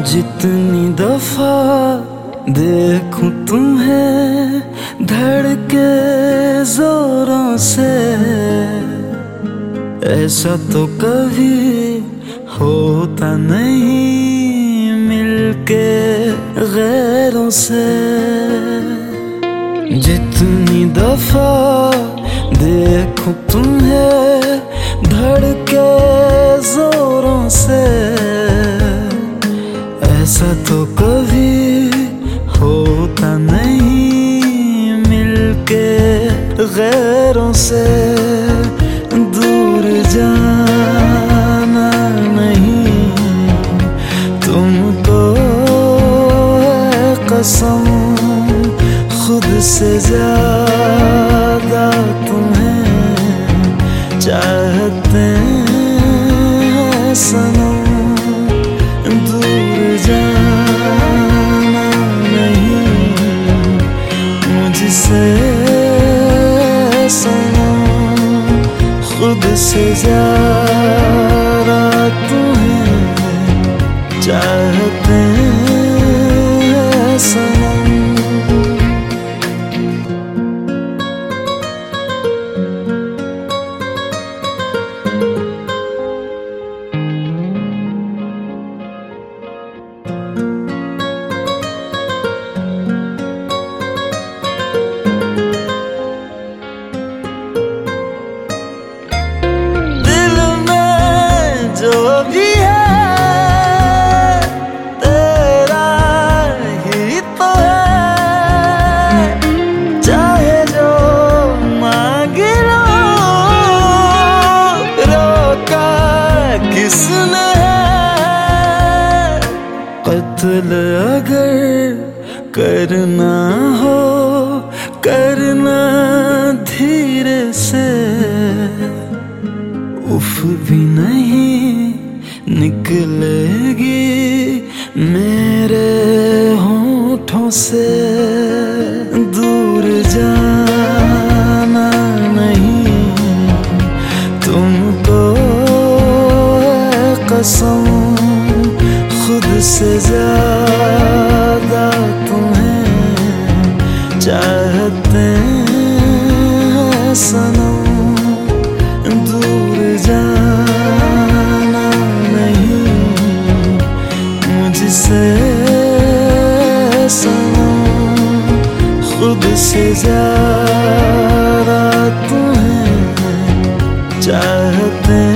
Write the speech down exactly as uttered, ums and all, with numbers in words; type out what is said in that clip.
जितनी दफा देखूं तुम्हें धड़के जोरों से, ऐसा तो कभी होता नहीं मिलके गैरों से। जितनी दफा देखूं तुम्हें धड़के जोरों से, ऐसा तो कभी होता नहीं मिलके गैरों से। दूर जाना नहीं तुमको है कसम, खुद से ज्यादा तुम्हें चाहते हैं सनम। दूर जाना नहीं मुझसे सनम, खुद से ज्यादा तुम्हें चाहते हैं सनम। जो भी है तेरा ही तो है, चाहे जो मांग लो, रोका किसने है। कत्ल अगर करना हो करना धीरे से, उफ भी नहीं निकलेगी मेरे होठों से। दूर जाना नहीं तुमको है कसम, खुद से ज्यादा तुम्हें चाहते हैं सनम। दूर जाना नहीं मुझसे सनम, खुद से ज्यादा तुम्हें चाहते